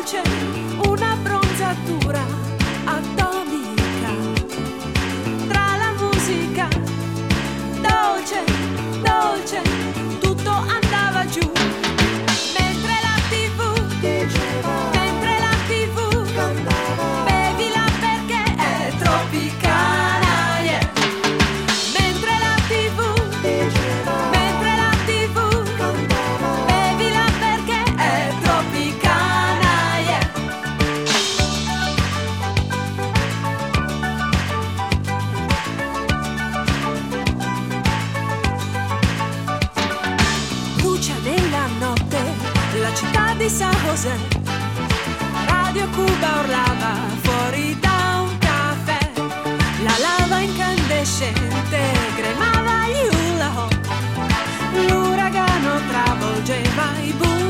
dolce, una bronzatura atomica. Tra la musica, dolce, dolce, tutto andava giù. Mentre la TV diceva, mentre la TV cantava, bevila perché è tropicana, yeah. Mentre la TV diceva, mentre la TV cantava, bevila perché è tropicana, yeah. Luce nella notte, la città di San José. Radio Cuba urlava fuori da un caffè. La lava incandescente cremava gli hula hoop. L'uragano travolgeva i bus.